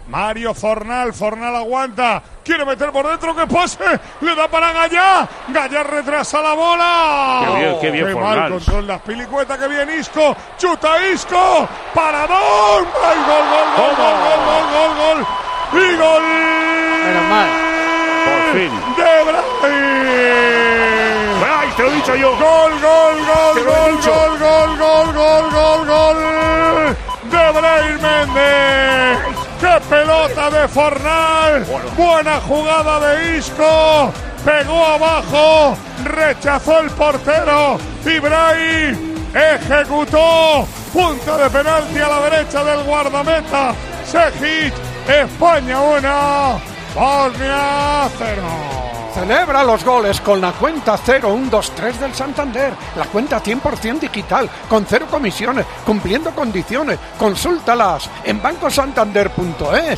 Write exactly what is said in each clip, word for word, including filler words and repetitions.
Mario Fornal, Fornal aguanta, quiere meter por dentro, que pase, le da para Gallá, Gallá retrasa la bola. Qué bien, qué bien qué Fornal. mal control de Azpilicueta, que bien Isco, chuta Isco, paradón, ¡ay, gol, gol, gol, gol, gol, gol, gol, gol, y gol! Menos mal. Por fin. ¡De Brahim! ¡Ay, te lo he dicho yo! ¡Gol, gol, gol, Te lo he gol, dicho. gol, gol, gol, gol, gol, gol! ¡De Brahim Méndez! ¡Qué pelota de Fornal! ¡Buena jugada de Isco! Pegó abajo, rechazó el portero y Brahim ejecutó. Punta de penalti a la derecha del guardameta. Sejic, España uno, Bosnia cero. Celebra los goles con la cuenta cero uno dos tres del Santander. La cuenta cien por ciento digital, con cero comisiones, cumpliendo condiciones. Consúltalas en banco santander punto es.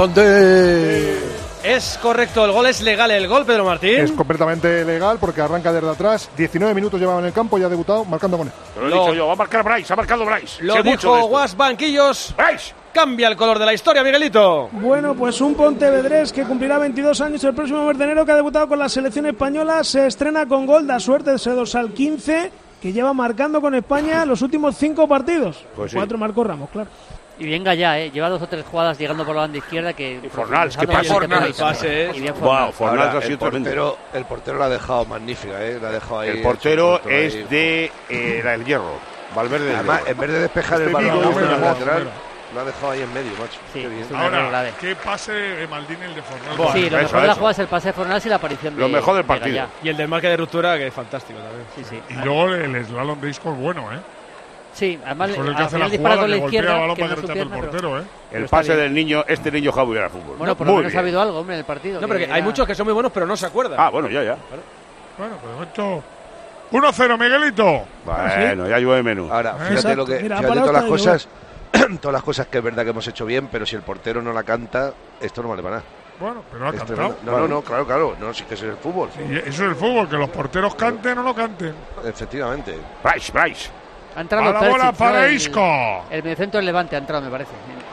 Santander. Es correcto, el gol es legal, el gol, Pedro Martín. Es completamente legal porque arranca desde atrás. diecinueve minutos llevaba en el campo y ha debutado marcando con él. Te lo he dicho yo, va a marcar Bryce, ha marcado Bryce. Lo Sé mucho de dijo esto. Guas Banquillos. Bryce. Cambia el color de la historia, Miguelito. Bueno, pues un pontevedrés que cumplirá veintidós años el próximo mes de enero, que ha debutado con la selección española, se estrena con gol, da suerte de ese dorsal quince, que lleva marcando con España los últimos cinco partidos. Pues sí. Cuatro marcó Ramos, claro. Y bien Gallá, ¿eh? Lleva dos o tres jugadas llegando por la banda izquierda que... Y Fornal, ¿qué Fornal, pasa? Fornal, pase, Y bien Wow, Fornal. Fornal Ahora, ha sido el tremendo. portero, el portero la ha dejado magnífica, ¿eh? La ha dejado ahí. El portero portero es ahí. de eh, la del Hierro, Valverde del Además, Hierro. en vez de despejar Este el balón Vigo, en este el Vigo. lateral, lo ha dejado ahí en medio, macho. Sí, Qué bien. es un error Ahora, grave. qué pase de Maldini el de Fornal. Bueno, Sí, lo eso, mejor de la eso. jugada es el pase de Fornal y la aparición de Lo mejor del de partido. Gallá. Y el del marque de ruptura, que es fantástico también. Sí, sí. Y luego el slalom de Isco es bueno, ¿eh? Sí, además Con el que al hace la final dispara jugada, con la que golpea el izquierda, balón que para no que es su rechace el pierna, pero- portero, ¿eh? pero El está pase bien. del niño, este niño juega al fútbol. Bueno, por Muy lo menos bien. ha habido algo, hombre, en el partido. No, pero que que hay era- muchos que son muy buenos, pero no se acuerdan. Ah, bueno, ya, ya. Bueno, pues esto... uno cero, Miguelito. Bueno, ya llueve menos. Ahora, fíjate Exacto. lo que, Mira, fíjate para todas las otra y cosas, todas las cosas que es verdad que hemos hecho bien, pero si el portero no la canta, esto no vale para nada. Bueno, pero ha Es cantado. tremendo. no, no, no, claro, claro, no, sí que eso es el fútbol. Y eso es el fútbol, que los porteros canten o no canten. Efectivamente. Bryce, Bryce. Ha entrado A la Perisic, bola ¿no? para El- Isco. El mediocentro del Levante ha entrado, me parece.